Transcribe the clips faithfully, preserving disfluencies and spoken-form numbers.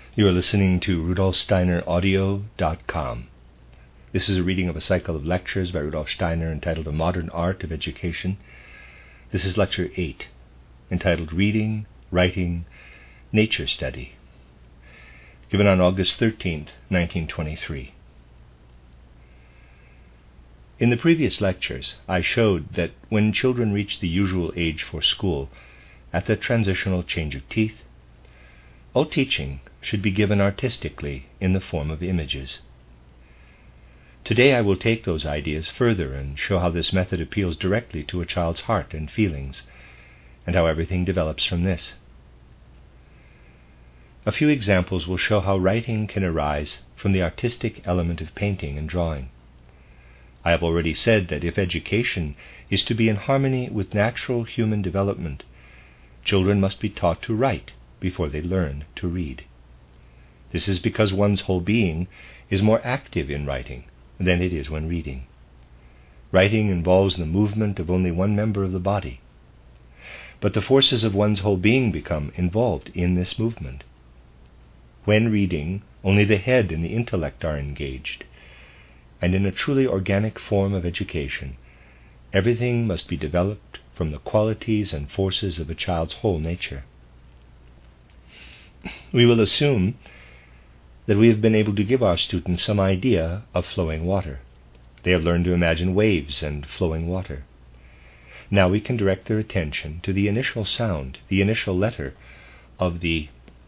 You are listening to Rudolf Steiner Audio dot com. This is a reading of a cycle of lectures by Rudolf Steiner entitled A Modern Art of Education. This is Lecture eight, entitled Reading, Writing, Nature Study, given on August thirteenth, nineteen twenty-three. In the previous lectures, I showed that when children reach the usual age for school, at the transitional change of teeth, all teaching should be given artistically in the form of images. Today I will take those ideas further and show how this method appeals directly to a child's heart and feelings, and how everything develops from this. A few examples will show how writing can arise from the artistic element of painting and drawing. I have already said that if education is to be in harmony with natural human development, children must be taught to write before they learn to read. This is because one's whole being is more active in writing than it is when reading. Writing involves the movement of only one member of the body, but the forces of one's whole being become involved in this movement. When reading, only the head and the intellect are engaged, and in a truly organic form of education, everything must be developed from the qualities and forces of a child's whole nature. We will assume that we have been able to give our students some idea of flowing water. They have learned to imagine waves and flowing water. Now we can direct their attention to the initial sound, the initial letter of the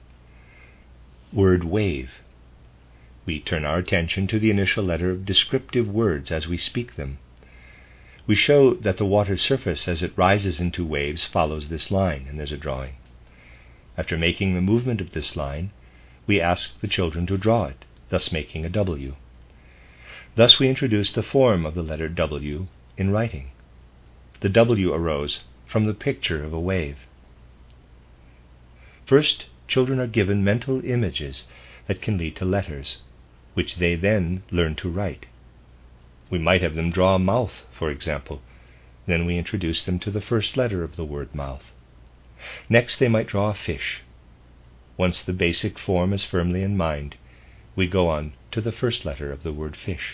word wave. We turn our attention to the initial letter of descriptive words as we speak them. We show that the water's surface as it rises into waves follows this line, and there's a drawing. After making the movement of this line, we ask the children to draw it, thus making a W. Thus we introduce the form of the letter W in writing. The W arose from the picture of a wave. First, children are given mental images that can lead to letters, which they then learn to write. We might have them draw a mouth, for example. Then we introduce them to the first letter of the word mouth. Next they might draw a fish. Once the basic form is firmly in mind, we go on to the first letter of the word fish.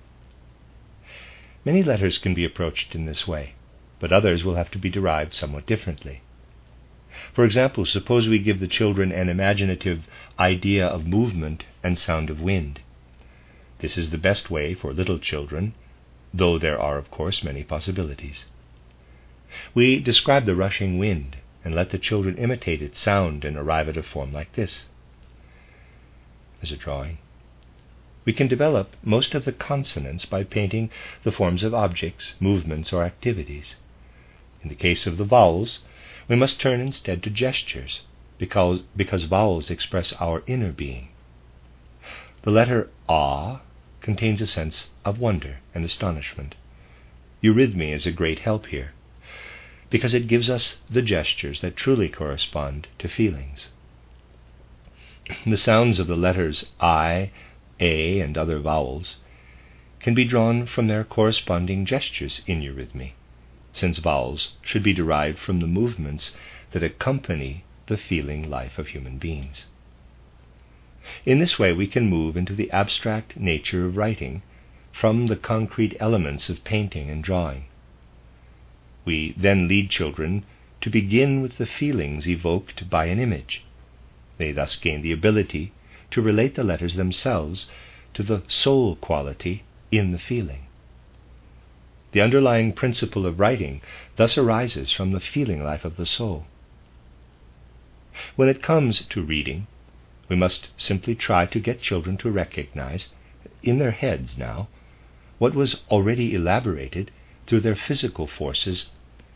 Many letters can be approached in this way, but others will have to be derived somewhat differently. For example, suppose we give the children an imaginative idea of movement and sound of wind. This is the best way for little children, though there are, of course, many possibilities. We describe the rushing wind and let the children imitate its sound and arrive at a form like this. There's a drawing. We can develop most of the consonants by painting the forms of objects, movements, or activities. In the case of the vowels, we must turn instead to gestures, because, because vowels express our inner being. The letter A contains a sense of wonder and astonishment. Eurythmy is a great help here, because it gives us the gestures that truly correspond to feelings. The sounds of the letters I, A, and other vowels can be drawn from their corresponding gestures in eurythmy, since vowels should be derived from the movements that accompany the feeling life of human beings. In this way we can move into the abstract nature of writing from the concrete elements of painting and drawing. We then lead children to begin with the feelings evoked by an image. They thus gain the ability to relate the letters themselves to the soul quality in the feeling. The underlying principle of writing thus arises from the feeling life of the soul. When it comes to reading, we must simply try to get children to recognize, in their heads now, what was already elaborated through their physical forces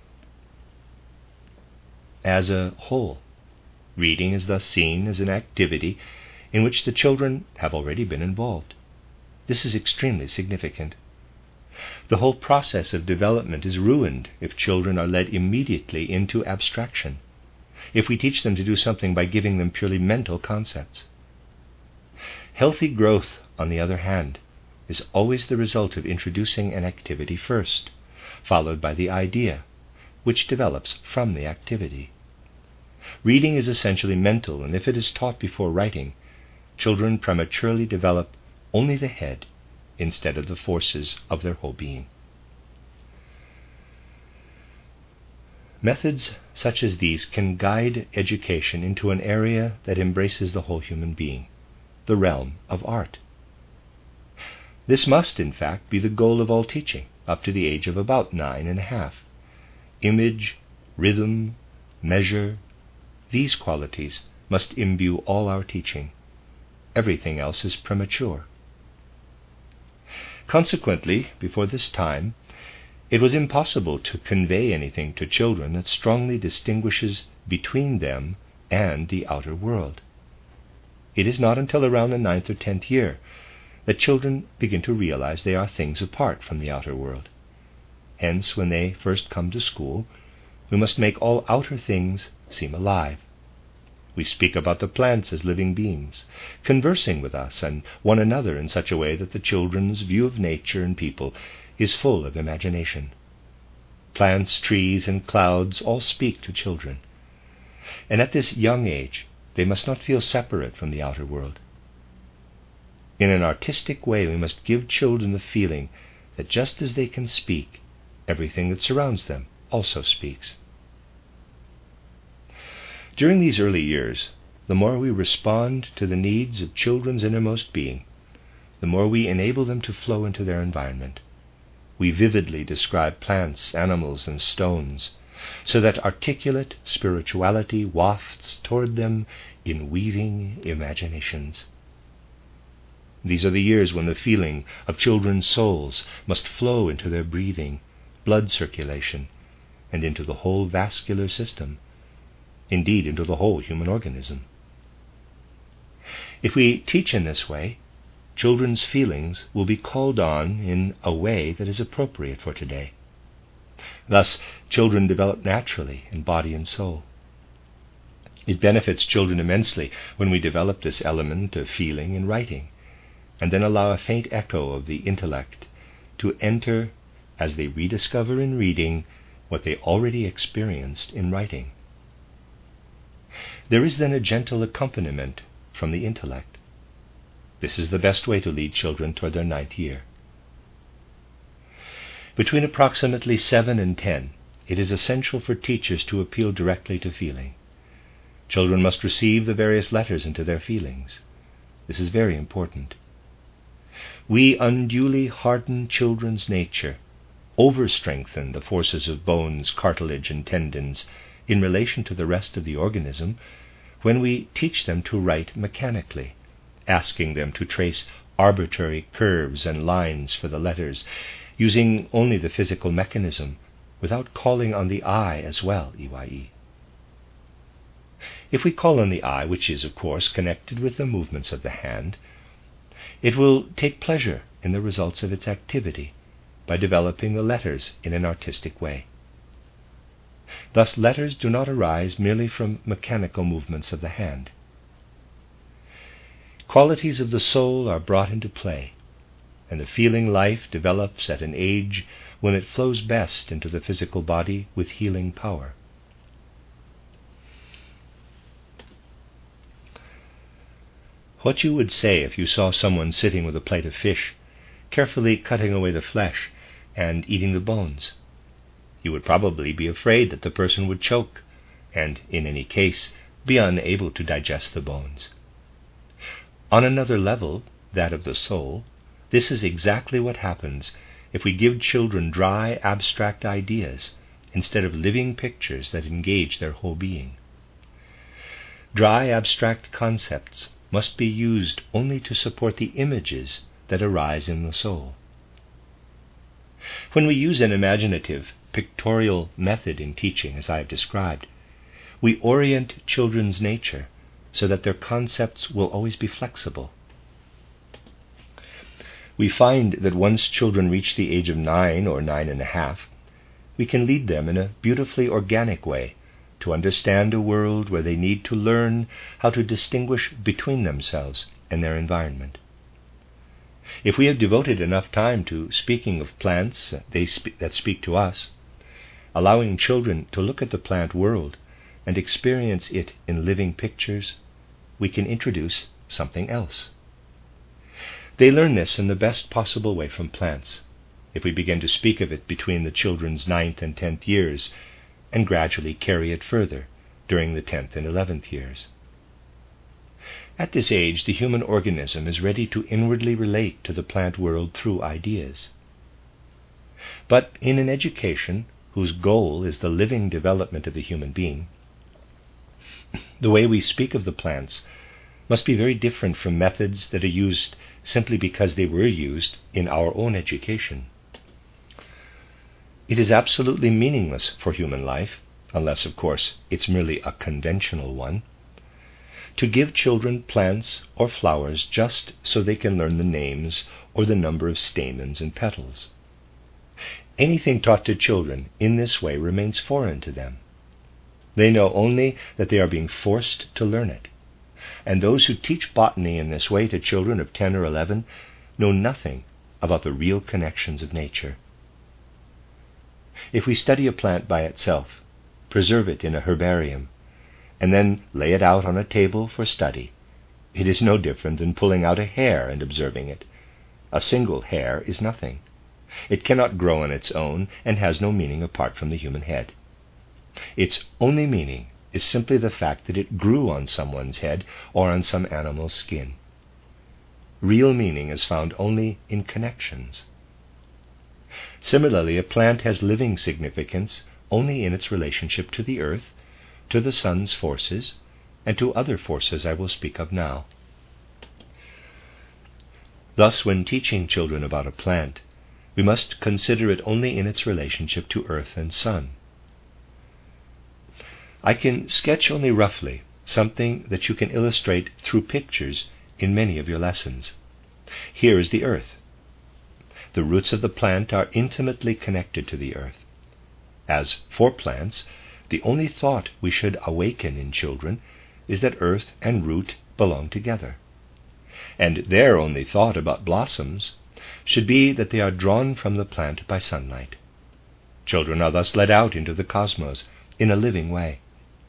as a whole. Reading is thus seen as an activity in which the children have already been involved. This is extremely significant. The whole process of development is ruined if children are led immediately into abstraction, if we teach them to do something by giving them purely mental concepts. Healthy growth, on the other hand, is always the result of introducing an activity first, followed by the idea, which develops from the activity. Reading is essentially mental, and if it is taught before writing, children prematurely develop only the head instead of the forces of their whole being. Methods such as these can guide education into an area that embraces the whole human being, the realm of art. This must, in fact, be the goal of all teaching up to the age of about nine and a half. Image, rhythm, measure, these qualities must imbue all our teaching. Everything else is premature. Consequently, before this time, it was impossible to convey anything to children that strongly distinguishes between them and the outer world. It is not until around the ninth or tenth year that children begin to realize they are things apart from the outer world. Hence, when they first come to school, we must make all outer things seem alive. We speak about the plants as living beings, conversing with us and one another in such a way that the children's view of nature and people is full of imagination. Plants, trees, and clouds all speak to children. And at this young age, they must not feel separate from the outer world. In an artistic way, we must give children the feeling that just as they can speak, everything that surrounds them also speaks. During these early years, the more we respond to the needs of children's innermost being, the more we enable them to flow into their environment. We vividly describe plants, animals, and stones, so that articulate spirituality wafts toward them in weaving imaginations. These are the years when the feeling of children's souls must flow into their breathing, blood circulation, and into the whole vascular system, indeed into the whole human organism. If we teach in this way, children's feelings will be called on in a way that is appropriate for today. Thus, children develop naturally in body and soul. It benefits children immensely when we develop this element of feeling in writing, and then allow a faint echo of the intellect to enter as they rediscover in reading what they already experienced in writing. There is then a gentle accompaniment from the intellect. This is the best way to lead children toward their ninth year. Between approximately seven and ten, it is essential for teachers to appeal directly to feeling. Children must receive the various letters into their feelings. This is very important. We unduly harden children's nature, overstrengthen the forces of bones, cartilage, and tendons in relation to the rest of the organism when we teach them to write mechanically, asking them to trace arbitrary curves and lines for the letters, using only the physical mechanism, without calling on the eye as well, E Y E. If we call on the eye, which is, of course, connected with the movements of the hand, it will take pleasure in the results of its activity by developing the letters in an artistic way. Thus, letters do not arise merely from mechanical movements of the hand. Qualities of the soul are brought into play, and the feeling life develops at an age when it flows best into the physical body with healing power. What you would say if you saw someone sitting with a plate of fish, carefully cutting away the flesh and eating the bones? You would probably be afraid that the person would choke, and, in any case, be unable to digest the bones. On another level, that of the soul, this is exactly what happens if we give children dry, abstract ideas instead of living pictures that engage their whole being. Dry, abstract concepts must be used only to support the images that arise in the soul. When we use an imaginative, pictorial method in teaching, as I have described, we orient children's nature so that their concepts will always be flexible. We find that once children reach the age of nine or nine and a half, we can lead them in a beautifully organic way to understand a world where they need to learn how to distinguish between themselves and their environment. If we have devoted enough time to speaking of plants they spe- that speak to us, allowing children to look at the plant world and experience it in living pictures, we can introduce something else. They learn this in the best possible way from plants, if we begin to speak of it between the children's ninth and tenth years, and gradually carry it further during the tenth and eleventh years. At this age, the human organism is ready to inwardly relate to the plant world through ideas. But in an education whose goal is the living development of the human being, the way we speak of the plants must be very different from methods that are used simply because they were used in our own education. It is absolutely meaningless for human life, unless, of course, it's merely a conventional one, to give children plants or flowers just so they can learn the names or the number of stamens and petals. Anything taught to children in this way remains foreign to them. They know only that they are being forced to learn it, and those who teach botany in this way to children of ten or eleven know nothing about the real connections of nature. If we study a plant by itself, preserve it in a herbarium, and then lay it out on a table for study, it is no different than pulling out a hair and observing it. A single hair is nothing. It cannot grow on its own and has no meaning apart from the human head. Its only meaning is simply the fact that it grew on someone's head or on some animal's skin. Real meaning is found only in connections. Similarly, a plant has living significance only in its relationship to the earth, to the sun's forces, and to other forces I will speak of now. Thus, when teaching children about a plant, we must consider it only in its relationship to earth and sun. I can sketch only roughly something that you can illustrate through pictures in many of your lessons. Here is the earth. The roots of the plant are intimately connected to the earth. As for plants, the only thought we should awaken in children is that earth and root belong together. And their only thought about blossoms should be that they are drawn from the plant by sunlight. Children are thus led out into the cosmos in a living way.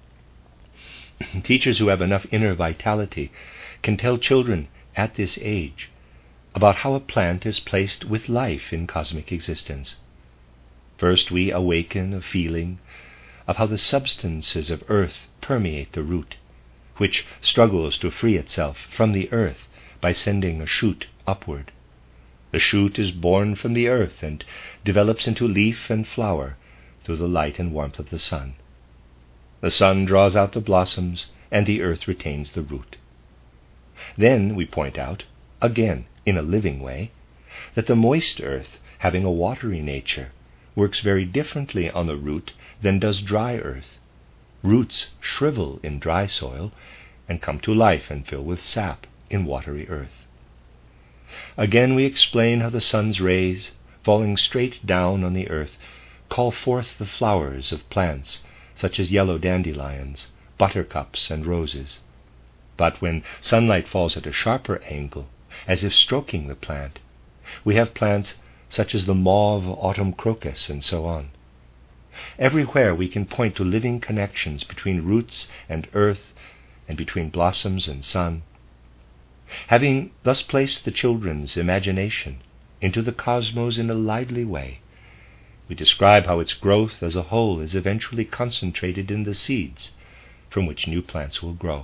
Teachers who have enough inner vitality can tell children at this age about how a plant is placed with life in cosmic existence. First, we awaken a feeling of how the substances of earth permeate the root, which struggles to free itself from the earth by sending a shoot upward. The shoot is born from the earth and develops into leaf and flower through the light and warmth of the sun. The sun draws out the blossoms, and the earth retains the root. Then we point out, again in a living way, that the moist earth, having a watery nature, works very differently on the root than does dry earth. Roots shrivel in dry soil and come to life and fill with sap in watery earth. Again we explain how the sun's rays, falling straight down on the earth, call forth the flowers of plants such as yellow dandelions, buttercups, and roses. But when sunlight falls at a sharper angle, as if stroking the plant, we have plants such as the mauve autumn crocus, and so on. Everywhere we can point to living connections between roots and earth, and between blossoms and sun. Having thus placed the children's imagination into the cosmos in a lively way, we describe how its growth as a whole is eventually concentrated in the seeds from which new plants will grow.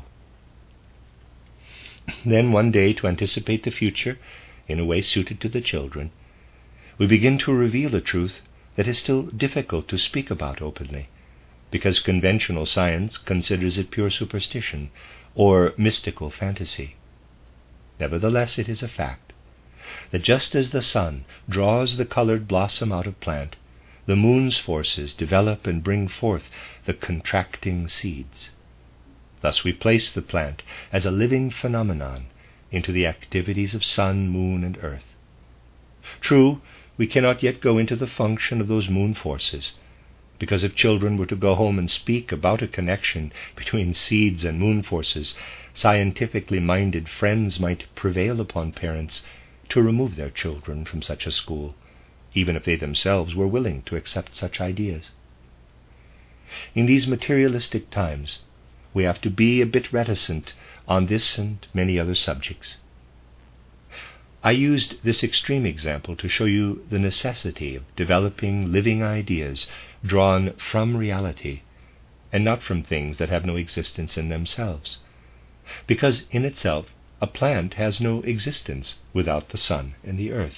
Then one day, to anticipate the future in a way suited to the children, we begin to reveal a truth that is still difficult to speak about openly, because conventional science considers it pure superstition or mystical fantasy. Nevertheless, it is a fact that just as the sun draws the colored blossom out of plant, the moon's forces develop and bring forth the contracting seeds. Thus we place the plant as a living phenomenon into the activities of sun, moon, and earth. True, we cannot yet go into the function of those moon forces, because if children were to go home and speak about a connection between seeds and moon forces, scientifically minded friends might prevail upon parents to remove their children from such a school, even if they themselves were willing to accept such ideas. In these materialistic times, we have to be a bit reticent on this and many other subjects. I used this extreme example to show you the necessity of developing living ideas drawn from reality and not from things that have no existence in themselves, because in itself a plant has no existence without the sun and the earth.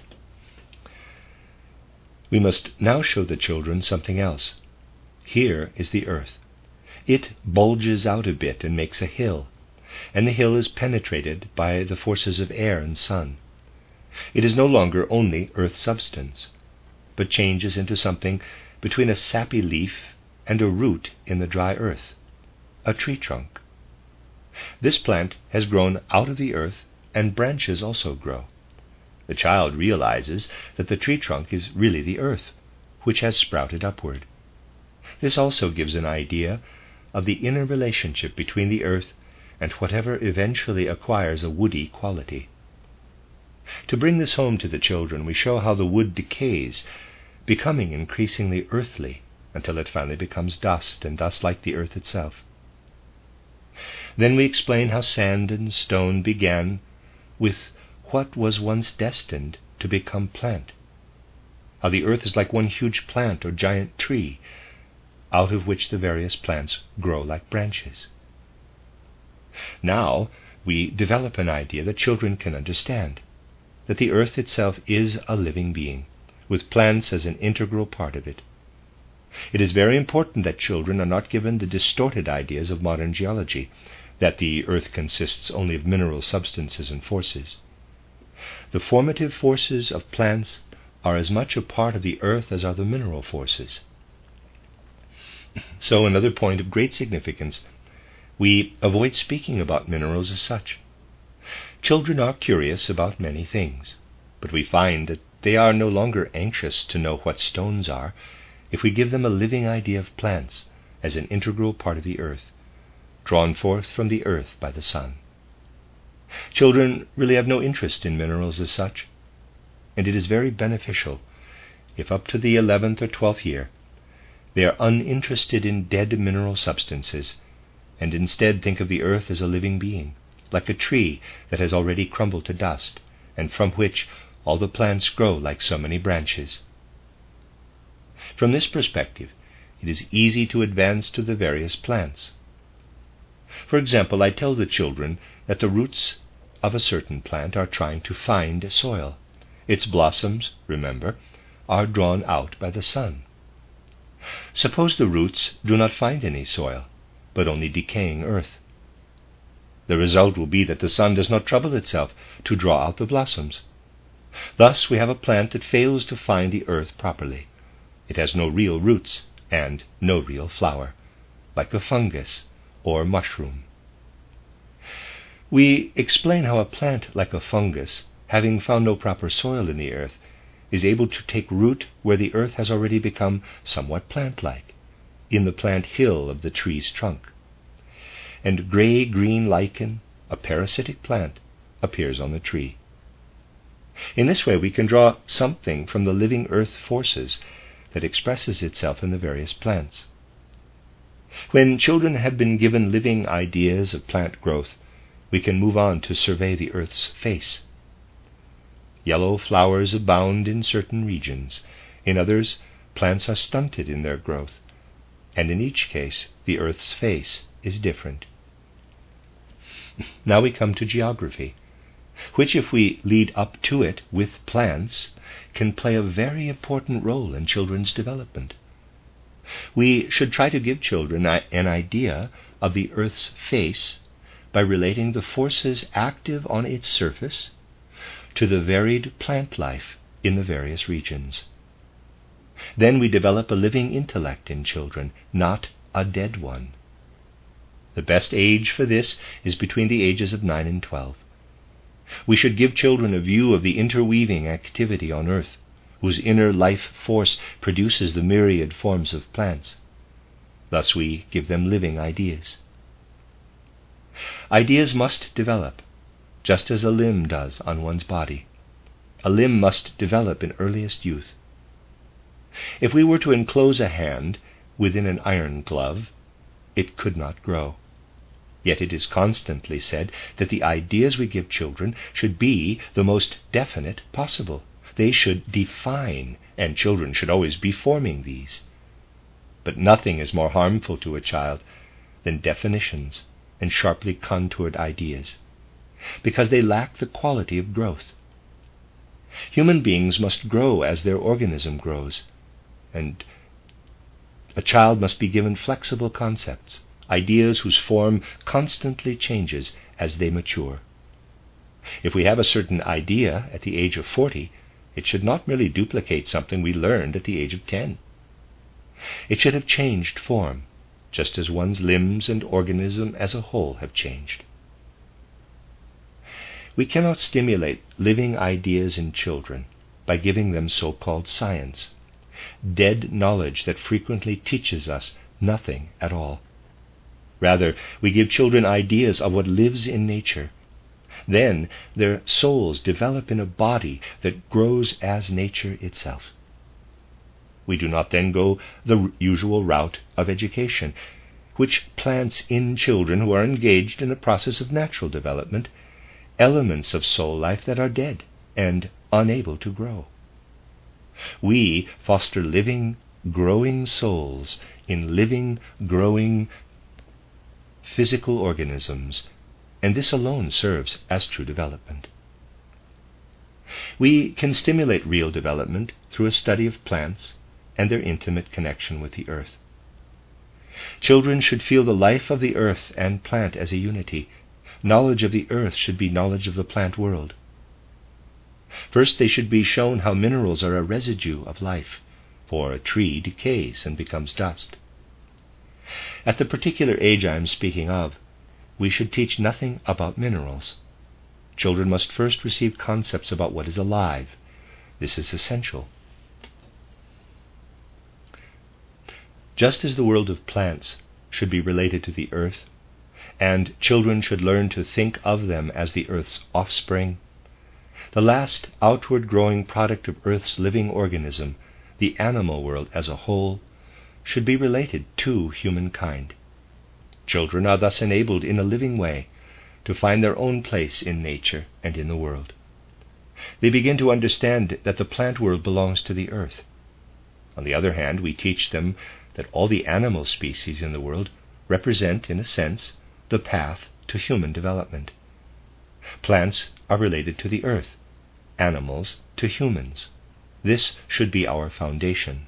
We must now show the children something else. Here is the earth. It bulges out a bit and makes a hill, and the hill is penetrated by the forces of air and sun. It is no longer only earth substance, but changes into something between a sappy leaf and a root in the dry earth, a tree trunk. This plant has grown out of the earth, and branches also grow. The child realizes that the tree trunk is really the earth, which has sprouted upward. This also gives an idea of the inner relationship between the earth and whatever eventually acquires a woody quality. To bring this home to the children, we show how the wood decays, becoming increasingly earthly, until it finally becomes dust, and thus like the earth itself. Then we explain how sand and stone began with what was once destined to become plant, how the earth is like one huge plant or giant tree, out of which the various plants grow like branches. Now we develop an idea that children can understand, that the earth itself is a living being, with plants as an integral part of it. It is very important that children are not given the distorted ideas of modern geology, that the earth consists only of mineral substances and forces. The formative forces of plants are as much a part of the earth as are the mineral forces. So, another point of great significance, we avoid speaking about minerals as such. Children are curious about many things, but we find that they are no longer anxious to know what stones are if we give them a living idea of plants as an integral part of the earth, drawn forth from the earth by the sun. Children really have no interest in minerals as such, and it is very beneficial if up to the eleventh or twelfth year they are uninterested in dead mineral substances, and instead think of the earth as a living being, like a tree that has already crumbled to dust, and from which all the plants grow like so many branches. From this perspective, it is easy to advance to the various plants. For example, I tell the children that the roots of a certain plant are trying to find soil. Its blossoms, remember, are drawn out by the sun. Suppose the roots do not find any soil, but only decaying earth. The result will be that the sun does not trouble itself to draw out the blossoms. Thus we have a plant that fails to find the earth properly. It has no real roots and no real flower, like a fungus or mushroom. We explain how a plant like a fungus, having found no proper soil in the earth, is able to take root where the earth has already become somewhat plant-like, in the plant hill of the tree's trunk. And gray-green lichen, a parasitic plant, appears on the tree. In this way we can draw something from the living earth forces that expresses itself in the various plants. When children have been given living ideas of plant growth, we can move on to survey the earth's face. Yellow flowers abound in certain regions. In others, plants are stunted in their growth, and in each case the earth's face is different. Now we come to geography, which, if we lead up to it with plants, can play a very important role in children's development. We should try to give children an idea of the earth's face by relating the forces active on its surface to the varied plant life in the various regions. Then we develop a living intellect in children, not a dead one. The best age for this is between the ages of nine and twelve. We should give children a view of the interweaving activity on earth, whose inner life force produces the myriad forms of plants. Thus we give them living ideas. Ideas must develop, just as a limb does on one's body. A limb must develop in earliest youth. If we were to enclose a hand within an iron glove, it could not grow. Yet it is constantly said that the ideas we give children should be the most definite possible. They should define, and children should always be forming these. But nothing is more harmful to a child than definitions and sharply contoured ideas, because they lack the quality of growth. Human beings must grow as their organism grows, and a child must be given flexible concepts, ideas whose form constantly changes as they mature. If we have a certain idea at the age of forty, it should not merely duplicate something we learned at the age of ten. It should have changed form, just as one's limbs and organism as a whole have changed. We cannot stimulate living ideas in children by giving them so-called science, dead knowledge that frequently teaches us nothing at all. Rather, we give children ideas of what lives in nature. Then their souls develop in a body that grows as nature itself. We do not then go the usual route of education, which plants in children who are engaged in a process of natural development elements of soul life that are dead and unable to grow. We foster living, growing souls in living, growing physical organisms, and this alone serves as true development. We can stimulate real development through a study of plants and their intimate connection with the earth. Children should feel the life of the earth and plant as a unity. Knowledge of the earth should be knowledge of the plant world. First, they should be shown how minerals are a residue of life, for a tree decays and becomes dust. At the particular age I am speaking of, we should teach nothing about minerals. Children must first receive concepts about what is alive. This is essential. Just as the world of plants should be related to the earth, and children should learn to think of them as the earth's offspring, the last outward growing product of earth's living organism, the animal world as a whole, should be related to humankind. Children are thus enabled in a living way to find their own place in nature and in the world. They begin to understand that the plant world belongs to the earth. On the other hand, we teach them that all the animal species in the world represent, in a sense, the path to human development. Plants are related to the earth, animals to humans. This should be our foundation.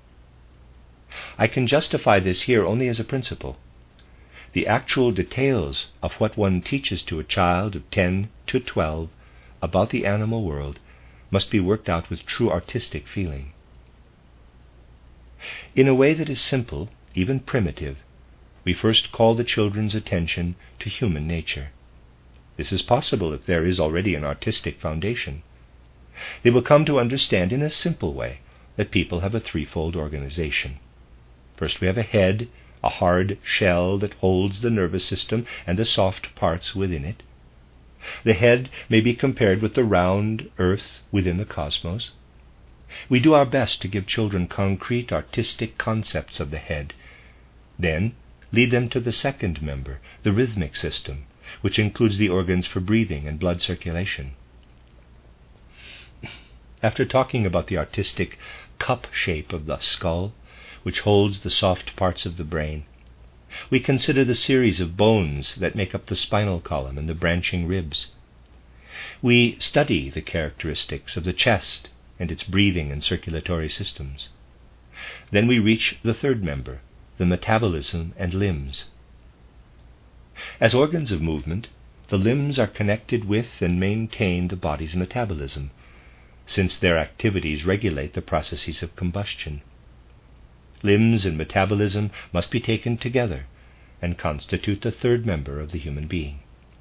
I can justify this here only as a principle. The actual details of what one teaches to a child of ten to twelve about the animal world must be worked out with true artistic feeling. In a way that is simple, even primitive, we first call the children's attention to human nature. This is possible if there is already an artistic foundation. They will come to understand in a simple way that people have a threefold organization. First, we have a head, a hard shell that holds the nervous system and the soft parts within it. The head may be compared with the round earth within the cosmos. We do our best to give children concrete artistic concepts of the head. Then lead them to the second member, the rhythmic system, which includes the organs for breathing and blood circulation. After talking about the artistic cup shape of the skull, which holds the soft parts of the brain, we consider the series of bones that make up the spinal column and the branching ribs. We study the characteristics of the chest and its breathing and circulatory systems. Then we reach the third member, the metabolism and limbs. As organs of movement, the limbs are connected with and maintain the body's metabolism, since their activities regulate the processes of combustion. Limbs and metabolism must be taken together and constitute the third member of the human being.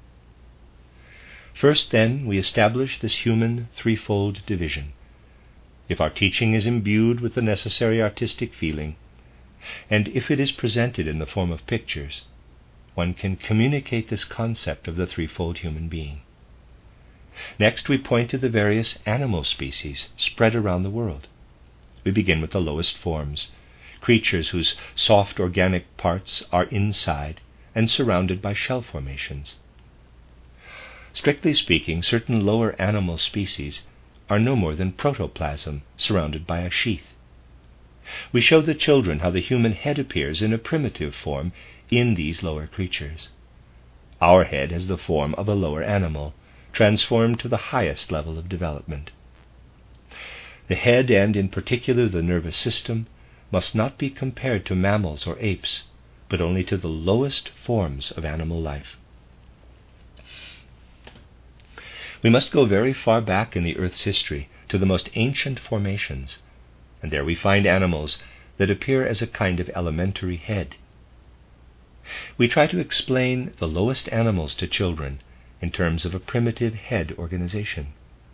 First, then, we establish this human threefold division. If our teaching is imbued with the necessary artistic feeling, and if it is presented in the form of pictures, one can communicate this concept of the threefold human being. Next, we point to the various animal species spread around the world. We begin with the lowest forms, creatures whose soft organic parts are inside and surrounded by shell formations. Strictly speaking, certain lower animal species are no more than protoplasm surrounded by a sheath. We show the children how the human head appears in a primitive form in these lower creatures. Our head has the form of a lower animal, transformed to the highest level of development. The head, and in particular the nervous system, must not be compared to mammals or apes, but only to the lowest forms of animal life. We must go very far back in the Earth's history to the most ancient formations, and there we find animals that appear as a kind of elementary head. We try to explain the lowest animals to children in terms of a primitive head organization.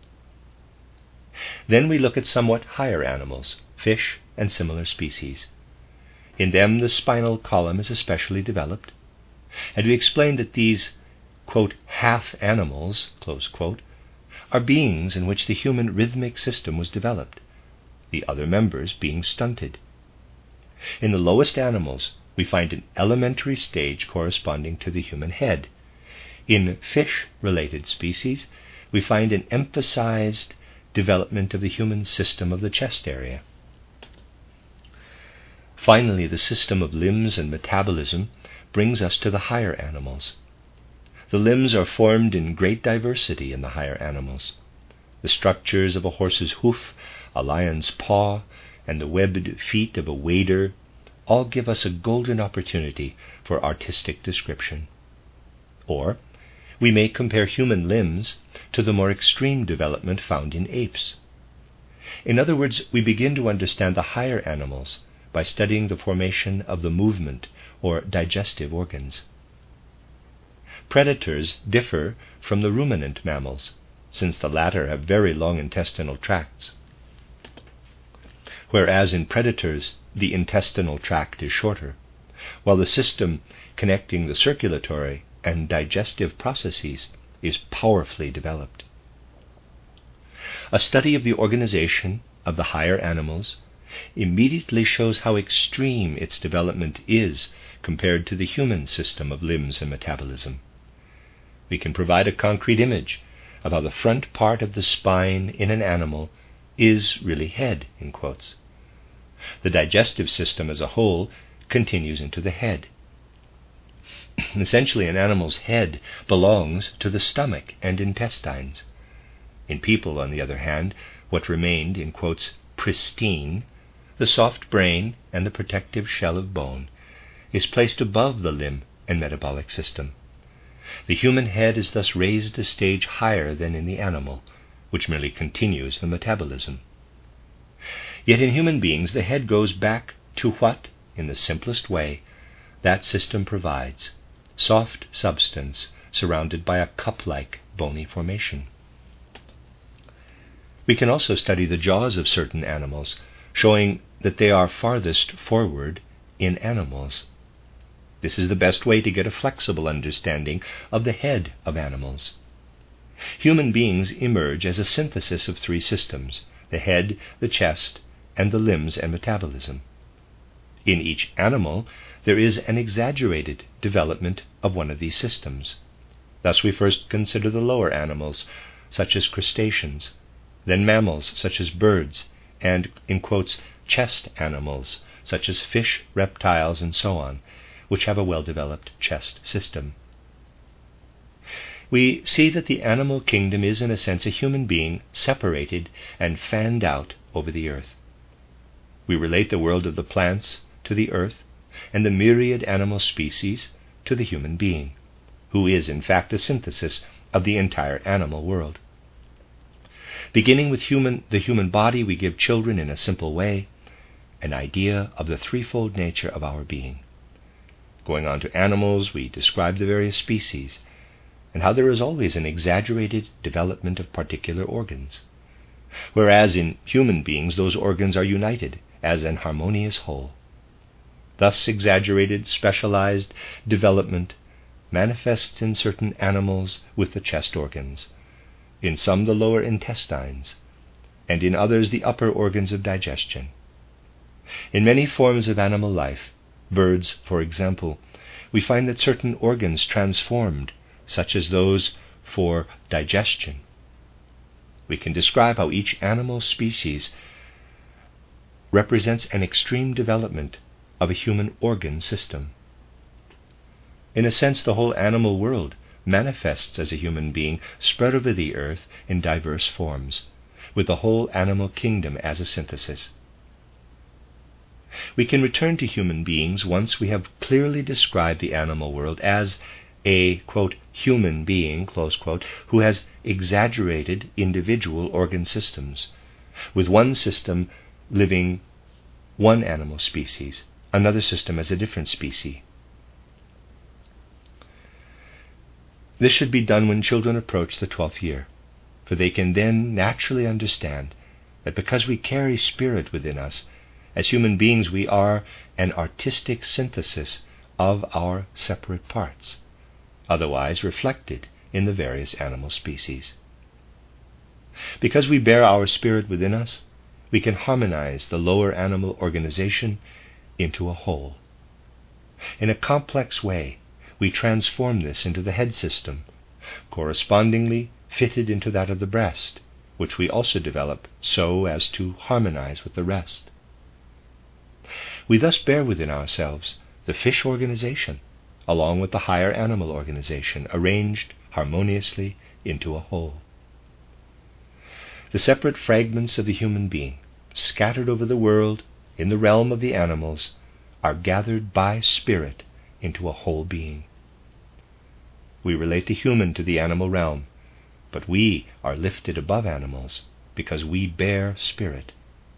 Then we look at somewhat higher animals, fish and similar species. In them the spinal column is especially developed, and we explain that these, quote, half animals, close quote, are beings in which the human rhythmic system was developed, the other members being stunted. In the lowest animals, we find an elementary stage corresponding to the human head. In fish-related species, we find an emphasized development of the human system of the chest area. Finally, the system of limbs and metabolism brings us to the higher animals. The limbs are formed in great diversity in the higher animals. The structures of a horse's hoof, a lion's paw, and the webbed feet of a wader all give us a golden opportunity for artistic description. Or we may compare human limbs to the more extreme development found in apes. In other words, we begin to understand the higher animals by studying the formation of the movement or digestive organs. Predators differ from the ruminant mammals, since the latter have very long intestinal tracts. Whereas in predators the intestinal tract is shorter, while the system connecting the circulatory and digestive processes is powerfully developed. A study of the organization of the higher animals immediately shows how extreme its development is compared to the human system of limbs and metabolism. We can provide a concrete image of how the front part of the spine in an animal is really head, in quotes. The digestive system as a whole continues into the head. Essentially, an animal's head belongs to the stomach and intestines. In people, on the other hand, what remained, in quotes, pristine, the soft brain and the protective shell of bone, is placed above the limb and metabolic system. The human head is thus raised a stage higher than in the animal, which merely continues the metabolism. Yet in human beings the head goes back to what, in the simplest way, that system provides, soft substance surrounded by a cup-like bony formation. We can also study the jaws of certain animals, showing that they are farthest forward in animals. This is the best way to get a flexible understanding of the head of animals. Human beings emerge as a synthesis of three systems: the head, the chest, and the limbs and metabolism. In each animal, there is an exaggerated development of one of these systems. Thus we first consider the lower animals, such as crustaceans, then mammals, such as birds, and, in quotes, chest animals, such as fish, reptiles, and so on, which have a well-developed chest system. We see that the animal kingdom is, in a sense, a human being separated and fanned out over the earth. We relate the world of the plants to the earth, and the myriad animal species to the human being, who is, in fact, a synthesis of the entire animal world. Beginning with human, the human body, we give children, in a simple way, an idea of the threefold nature of our being. Going on to animals, we describe the various species, and how there is always an exaggerated development of particular organs, whereas in human beings those organs are united as an harmonious whole. Thus exaggerated, specialized development manifests in certain animals with the chest organs, in some the lower intestines, and in others the upper organs of digestion. In many forms of animal life, birds, for example, we find that certain organs transformed, such as those for digestion. We can describe how each animal species represents an extreme development of a human organ system. In a sense, the whole animal world manifests as a human being spread over the earth in diverse forms, with the whole animal kingdom as a synthesis. We can return to human beings once we have clearly described the animal world as a, quote, human being, close quote, who has exaggerated individual organ systems, with one system living one animal species, another system as a different species. This should be done when children approach the twelfth year, for they can then naturally understand that because we carry spirit within us, as human beings we are an artistic synthesis of our separate parts, otherwise reflected in the various animal species. Because we bear our spirit within us, we can harmonize the lower animal organization into a whole. In a complex way, we transform this into the head system, correspondingly fitted into that of the breast, which we also develop so as to harmonize with the rest. We thus bear within ourselves the fish organization, along with the higher animal organization, arranged harmoniously into a whole. The separate fragments of the human being, scattered over the world in the realm of the animals, are gathered by spirit into a whole being. We relate the human to the animal realm, but we are lifted above animals because we bear spirit.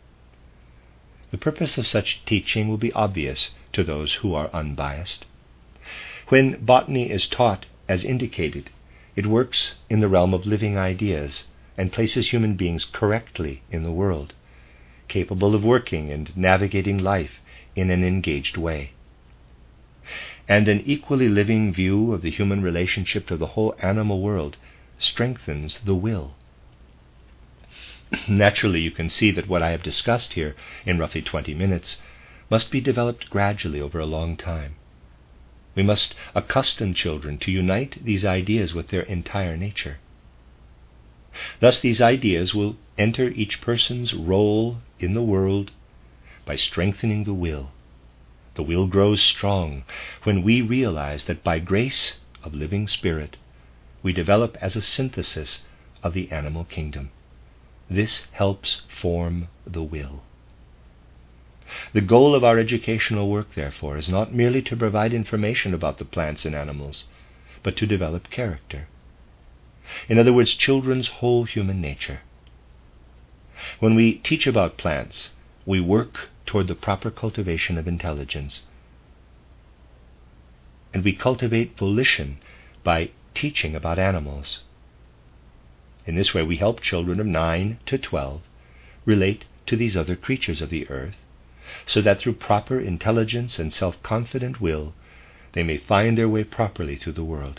The purpose of such teaching will be obvious to those who are unbiased. When botany is taught as indicated, it works in the realm of living ideas and places human beings correctly in the world, capable of working and navigating life in an engaged way. And an equally living view of the human relationship to the whole animal world strengthens the will. Naturally, you can see that what I have discussed here in roughly twenty minutes must be developed gradually over a long time. We must accustom children to unite these ideas with their entire nature. Thus these ideas will enter each person's role in the world by strengthening the will. The will grows strong when we realize that by grace of living spirit, we develop as a synthesis of the animal kingdom. This helps form the will. The goal of our educational work, therefore, is not merely to provide information about the plants and animals, but to develop character. In other words, children's whole human nature. When we teach about plants, we work toward the proper cultivation of intelligence. And we cultivate volition by teaching about animals. In this way, we help children of nine to twelve relate to these other creatures of the earth, so that through proper intelligence and self-confident will, they may find their way properly through the world.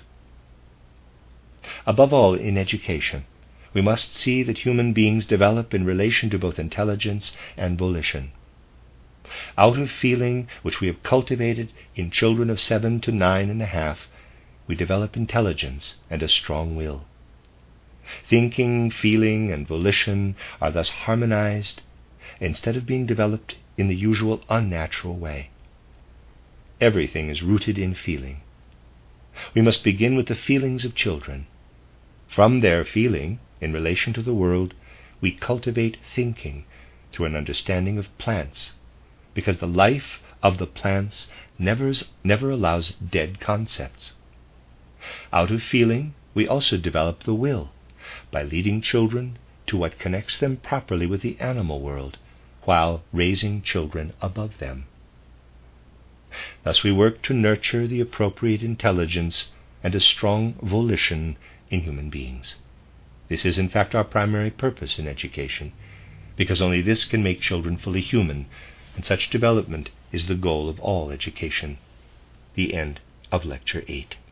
Above all, in education, we must see that human beings develop in relation to both intelligence and volition. Out of feeling which we have cultivated in children of seven to nine and a half, we develop intelligence and a strong will. Thinking, feeling, and volition are thus harmonized instead of being developed in the usual unnatural way. Everything is rooted in feeling. We must begin with the feelings of children. From their feeling, in relation to the world, we cultivate thinking through an understanding of plants, because the life of the plants never, never allows dead concepts. Out of feeling, we also develop the will, by leading children to what connects them properly with the animal world, while raising children above them. Thus we work to nurture the appropriate intelligence and a strong volition in human beings. This is in fact our primary purpose in education, because only this can make children fully human, and such development is the goal of all education. The end of Lecture eight.